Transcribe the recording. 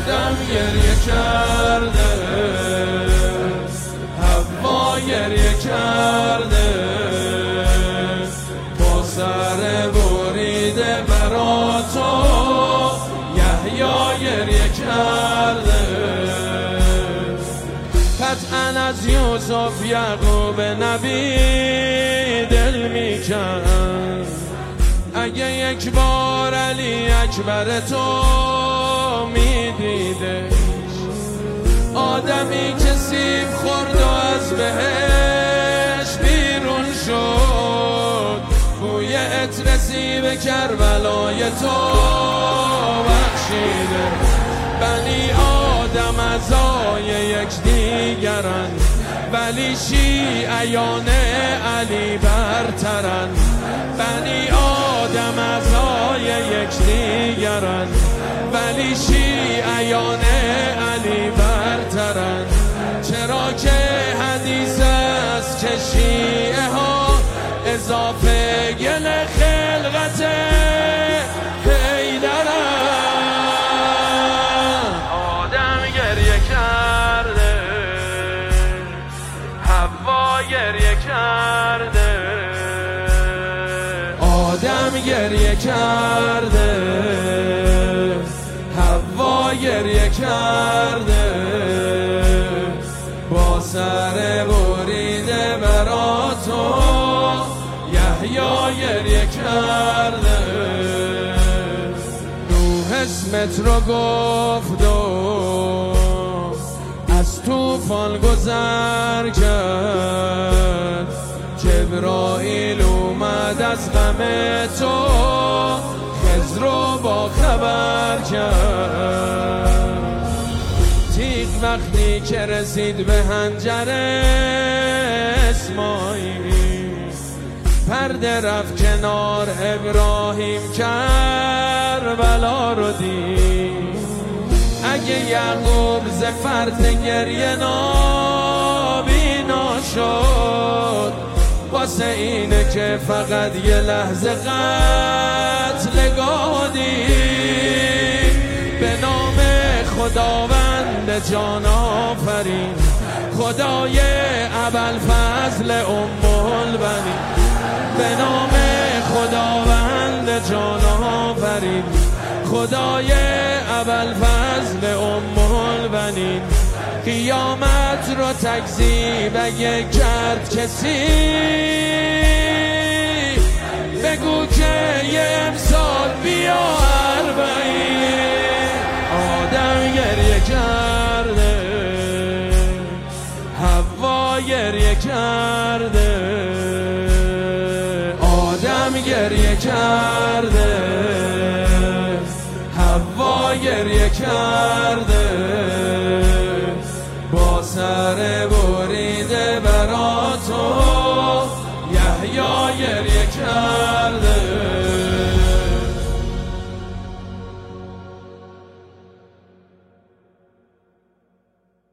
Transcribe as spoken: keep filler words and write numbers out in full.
آدم گریه کرده، حوا گریه کرده، با سر بریده برا تو یحیی گریه کرده. قطعاً از یوسف یعقوب نبی دل میکن، اگه یک بار علی اکبر تو میدیدش، آدمی که سیب خورد و از بهش بیرون شد، بوی عطر سیب کربلای تو بخشیده. بنی آدم اعضای یک دیگرن، ولی شیعیان علی برترن. بنی آدم اعضای یک دیگرن، ولی شیعیان علی برترن. چرا که حدیث است که شیعه ها اضافه گل خلقت حیدرن. آدم گریه کرده، حوا گریه کرده، آدم گریه کرده، حوا گریه کرده، با سر بریده برا تو یحیی گریه کرده. روح اسمت رو گفت و از طوفان گذر کرد، جبرائیل اومد از غم تو خضر رو با خبر کرد. تیغ وقتی که رسید به حنجر اسماعیل، پرده رفت کنار، ابراهیم کربلا رو دید. اگه یعقوب ز فرط گریه نابینا شد، واسه اینه که فقط یه لحظه قتل گادی. به نام خداوند جان آفرین، خدای ابوالفضل ام البنین. به نام خداوند جان آفرین، خدای ابوالفضل ام البنین. قیامت رو تکذیب اگه کرد کسی، بگو که یه امسال بیا اربعین. آدم گریه کرده، حوا گریه کرده، آدم گریه کرده، حوا گریه کرده، با سر